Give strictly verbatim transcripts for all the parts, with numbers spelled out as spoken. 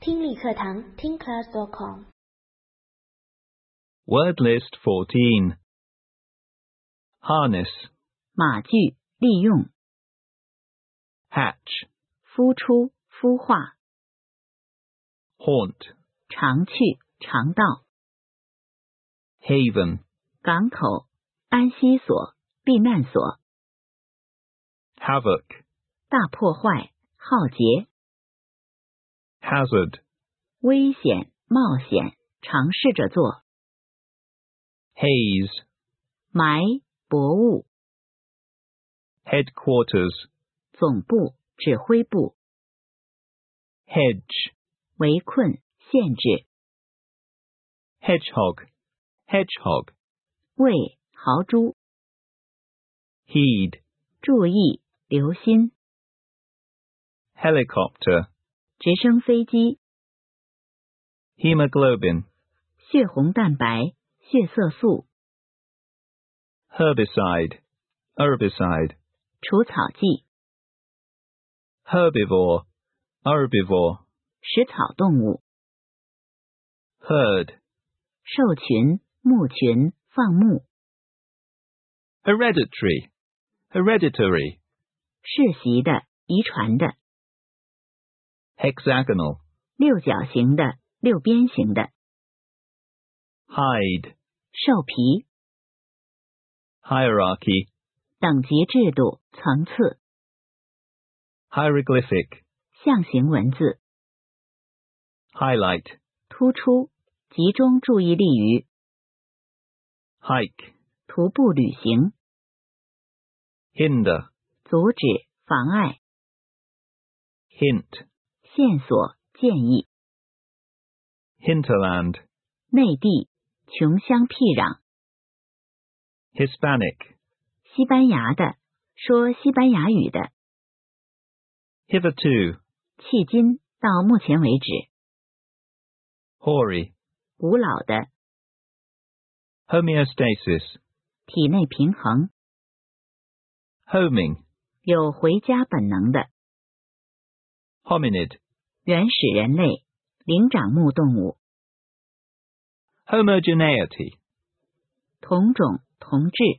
听力课堂听 class dot com。 Word list fourteen. Harness, 马具，利用。 hatch, 孵出，孵化。 haunt, 常去，常到。 haven, 港口，安息所，避难所。 havoc, 大破坏，浩劫。 hazard, 危险，冒险，尝试着做。 haze, 埋，薄雾。 headquarters, 总部，指挥部。 hedge, 围困，限制。 hedgehog, hedgehog, 喂，豪猪。 heed, 注意，留心。 helicopter, 直升飞机。 hemoglobin, 血红蛋白，血色素。 herbicide, herbicide, 除草剂。 herbivore, herbivore, 食草动物。 herd, 兽群，牧群，放牧。 hereditary, hereditary, 世袭的，遗传的。 hexagonal, 六角形的，六边形的。 hide, 兽皮。 hierarchy, 等级制度，层次。 hieroglyphic, 象形文字。 highlight, 突出，集中注意力于。 hike, 徒步旅行。 hinder, 阻止，妨碍。 hint, 线索，建议。 hinterland, 内地，穷乡僻壤。 Hispanic, 西班牙的，说西班牙语的。 hitherto, 迄今，到目前为止。 hoary, 古老的。 homeostasis, 体内平衡。 homing, 有回家本能的。 hominid, 原始人类，灵长目动物。 homogeneity, 同种，同质。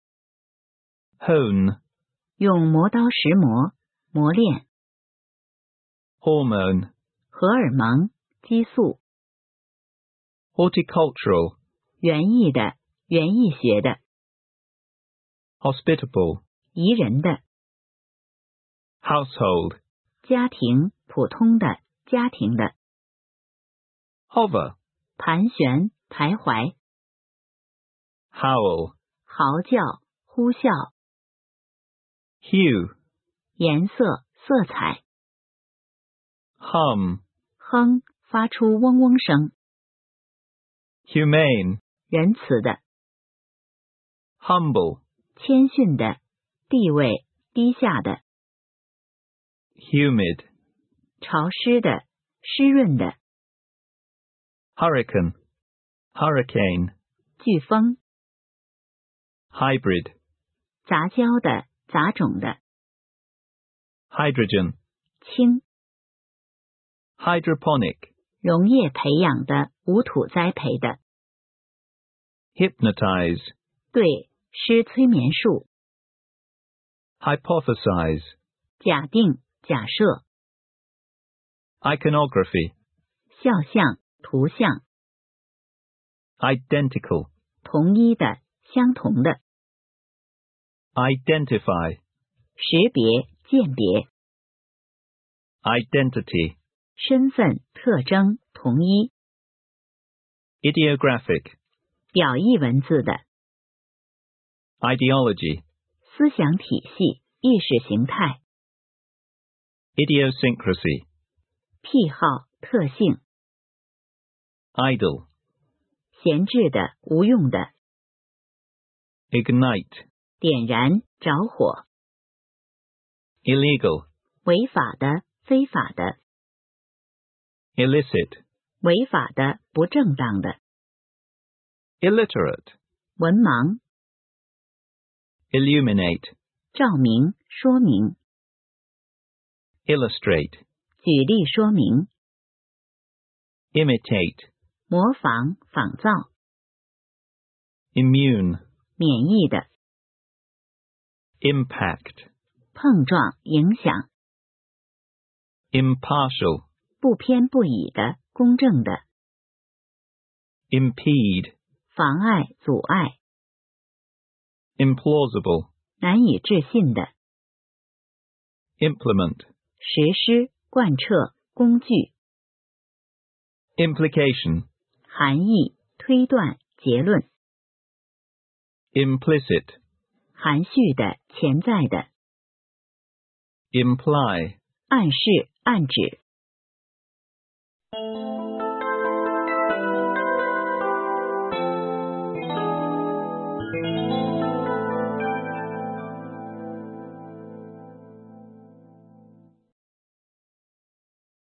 hone, 用磨刀石磨，磨练。 hormone, 荷尔蒙，激素。 horticultural, 园艺的，园艺学的。 hospitable, 宜人的。 household, 家庭，普通的，家庭的。 hover, 盘旋，徘徊。 howl, 嚎叫，呼啸。 hue, 颜色，色彩。 hum, 哼，发出嗡嗡声。 humane, 仁慈的。 humble, 谦逊的，地位，低下的。 humid, 潮湿的，湿润的。 hurricane, hurricane, 飓风。 hybrid, 杂交的，杂种的。 hydrogen, 氢。 hydroponic, 溶液培养的，无土栽培的。 hypnotize, 对，施催眠术。 hypothesize, 假定，假设。 iconography, 肖像，图像。 identical, 同一的，相同的。 identify, 识别，鉴别。 identity, 身份，特征，同一。 ideographic, 表意文字的。 ideology, 思想体系，意识形态。 idiosyncrasy, 癖好，特性。 idle, 闲置的，无用的。 ignite, 点燃，着火。 illegal, 违法的，非法的。 illicit, 违法的，不正当的。 illiterate, 文盲。 illuminate, 照明，说明。 illustrate, 举例说明。 imitate, 模仿、仿造。 immune, 免疫的。 impact, 碰撞、影响。 impartial, 不偏不倚的、公正的。 impede, 妨碍、阻碍。 implausible, 难以置信的。 implement, 实施、贯彻、工具。 implication, 含义、推断、结论。 implicit, 含蓄的、潜在的。 imply. 暗示、暗指。